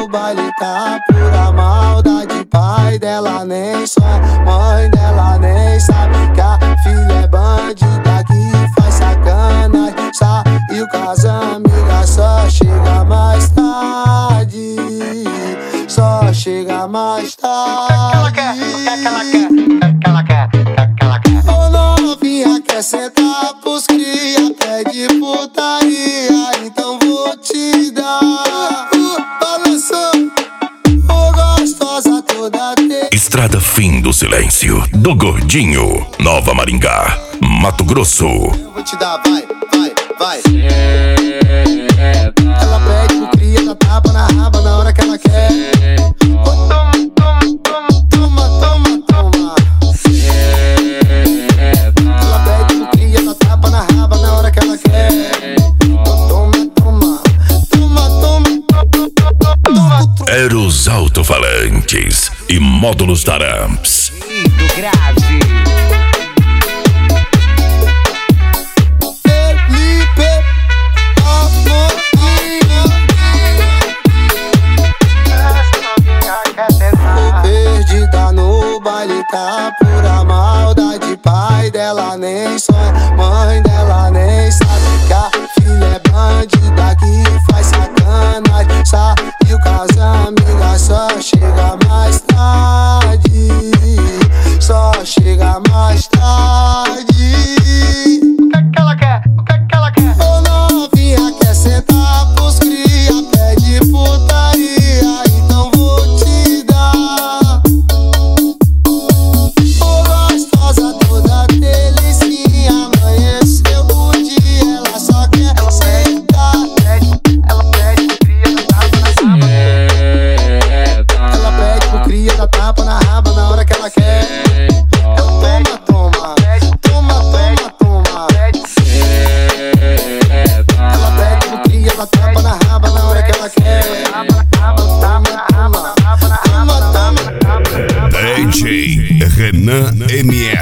baile tá pura maldade. Pai dela nem sonha, mãe dela nem sabe que a filha é bandida que faz sacanagem. Saiu com as amigas, só chega mais tarde. Só chega mais tarde. O que ela quer? O que ela quer? O que ela quer? Ô novinha, quer sentar pros cria, pede putaria, então vou te dar. Balançou, ô gostosa toda de... Estrada Fim do Silêncio, do Gordinho, Nova Maringá, Mato Grosso. Eu vou te dar, vai, vai, vai. Ela pede pro cria, dá tapa na raba na hora que ela quer. Toma, toma, toma, toma, toma. Ela pede pro cria, dá tapa na raba na hora que ela quer. Toma, toma, toma, toma. Era os alto-falantes e módulos da Ramps. Do grave. Tá pura maldade, pai dela nem sonha, mãe dela nem sabe que a filha é bandida que faz sacanagem. Saiu com as amigas, só chega mais tarde. Só chega mais tarde. O que ela quer? O que ela quer? Ô novinha, quer sentar pros cria, pede putaria, então vou te dar. Toda delicinha, amanheceu o dia, ela só quer sentar. Ela pede pro cria, dá tapa na raba. Ela pede pro cria, dá tapa na raba na hora que ela quer. Toma, toma, toma, toma, toma. Ela pede pro cria, dá tapa na raba na hora que ela quer. DJ Renan MR.